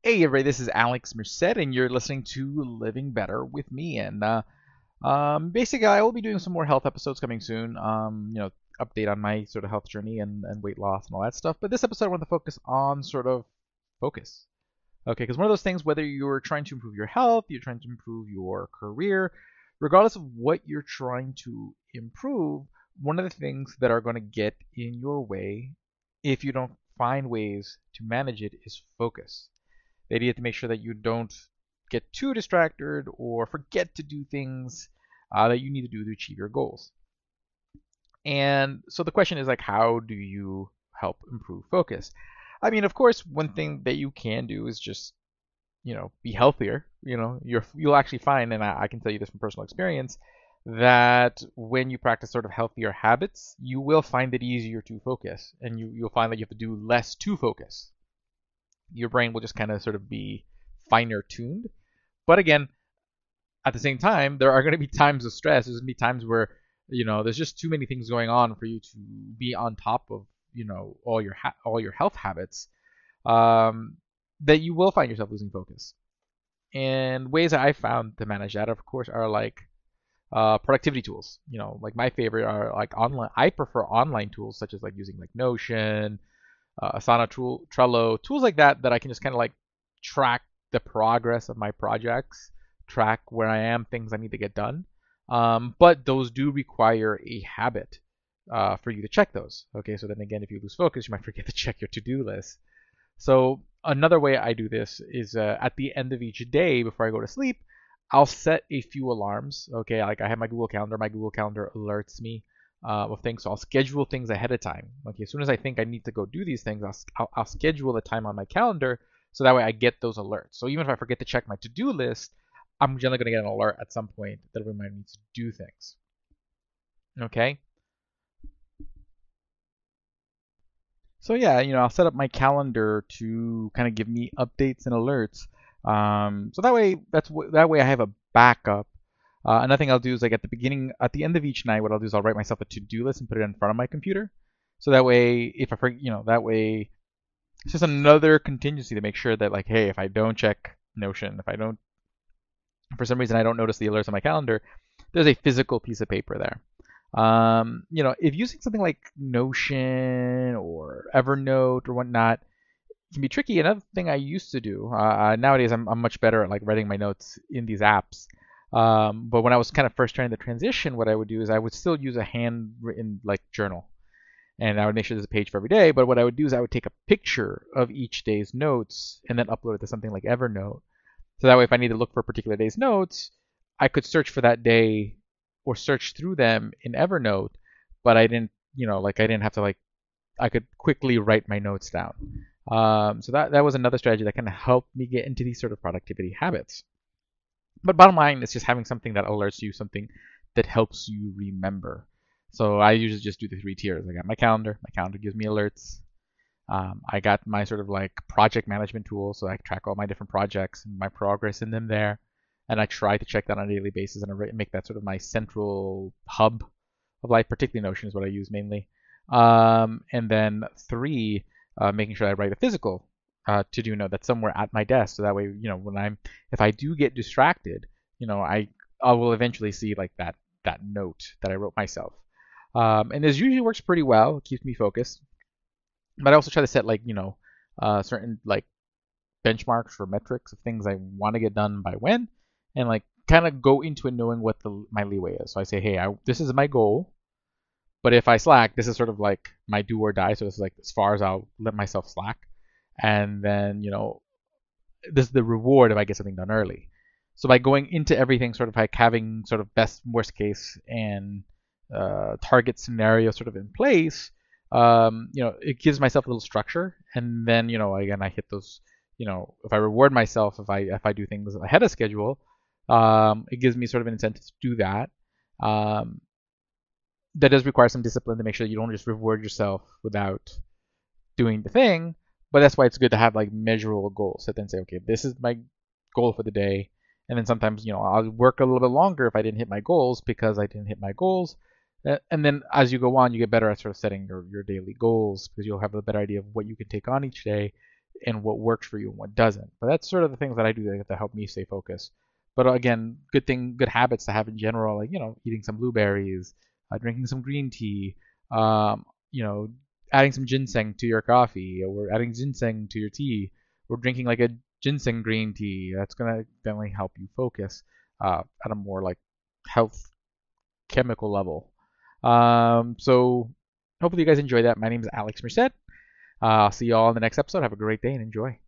Hey everybody, this is Alex Merced, and you're listening to Living Better with me. And basically, I will be doing some more health episodes coming soon. Update on my sort of health journey and weight loss and all that stuff. But this episode, I want to focus on sort of focus. Okay, because one of those things, whether you're trying to improve your health, you're trying to improve your career, regardless of what you're trying to improve, one of the things that are going to get in your way if you don't find ways to manage it is focus. The idea to make sure that you don't get too distracted or forget to do things that you need to do to achieve your goals. And so the question is like, how do you help improve focus? I mean, of course, one thing that you can do is just, be healthier. You'll actually find, and I can tell you this from personal experience, that when you practice sort of healthier habits, you will find it easier to focus, and you'll find that you have to do less to focus. Your brain will just kind of sort of be finer tuned. But again, at the same time, there are going to be times of stress. There's going to be times where, there's just too many things going on for you to be on top of, all your health habits, um, that you will find yourself losing focus. And ways that I found to manage that, of course, are like productivity tools. Like my favorite are like online. I prefer online tools such as like using like Notion, Asana, Trello, tools like that that I can just kind of like track the progress of my projects, track where I am, things I need to get done. But those do require a habit for you to check those. Okay, so then again, if you lose focus, you might forget to check your to-do list. So another way I do this is at the end of each day before I go to sleep, I'll set a few alarms. Okay, like I have my Google Calendar. My Google Calendar alerts me of things, so I'll schedule things ahead of time. Okay, as soon as I think I need to go do these things, I'll schedule the time on my calendar so that way I get those alerts. So even if I forget to check my to-do list, I'm generally going to get an alert at some point that reminds me to do things. Okay. So yeah, I'll set up my calendar to kind of give me updates and alerts. So that way, that way I have a backup. Another thing I'll do is like at the end of each night, what I'll do is I'll write myself a to-do list and put it in front of my computer. So that way, if I forget, that way it's just another contingency to make sure that like, hey, if I don't check Notion, if I don't, for some reason I don't notice the alerts on my calendar, there's a physical piece of paper there. If using something like Notion or Evernote or whatnot can be tricky. Another thing I used to do nowadays, I'm much better at like writing my notes in these apps. But when I was kind of first trying to transition, what I would do is I would still use a handwritten like journal, and I would make sure there's a page for every day. But what I would do is I would take a picture of each day's notes and then upload it to something like Evernote. So that way, if I need to look for a particular day's notes, I could search for that day or search through them in Evernote, but I didn't, like I didn't have to like, I could quickly write my notes down. So that was another strategy that kind of helped me get into these sort of productivity habits. But bottom line is just having something that alerts you, something that helps you remember. So I usually just do the three tiers. I got my calendar. My calendar gives me alerts. I got my sort of like project management tool, so I track all my different projects and my progress in them there. And I try to check that on a daily basis and make that sort of my central hub of life, particularly Notion is what I use mainly. And then three, making sure I write a physical to-do note that's somewhere at my desk, so that way, if I do get distracted, I will eventually see like that note that I wrote myself. And this usually works pretty well. It keeps me focused. But I also try to set like certain like benchmarks or metrics of things I want to get done by when, and like kind of go into it knowing what my leeway is. So I say, hey, this is my goal, but if I slack, this is sort of like my do or die. So this is like as far as I'll let myself slack, and then this is the reward if I get something done early. So by going into everything sort of like having sort of best, worst case, and target scenario sort of in place, it gives myself a little structure, and then again I hit those. If I reward myself, if I do things ahead of schedule, it gives me sort of an incentive to do that. Um, that does require some discipline to make sure you don't just reward yourself without doing the thing. But that's why it's good to have like measurable goals. So then say, okay, this is my goal for the day, and then sometimes I'll work a little bit longer if I didn't hit my goals because I didn't hit my goals. And then as you go on, you get better at sort of setting your daily goals because you'll have a better idea of what you can take on each day and what works for you and what doesn't. But that's sort of the things that I do to help me stay focused. But again, good habits to have in general, like eating some blueberries, drinking some green tea, um, you know, adding some ginseng to your coffee, or adding ginseng to your tea, or drinking like a ginseng green tea. That's gonna definitely help you focus at a more like health chemical level. So hopefully you guys enjoy that. My name is Alex Merced. I'll see you all in the next episode. Have a great day and enjoy.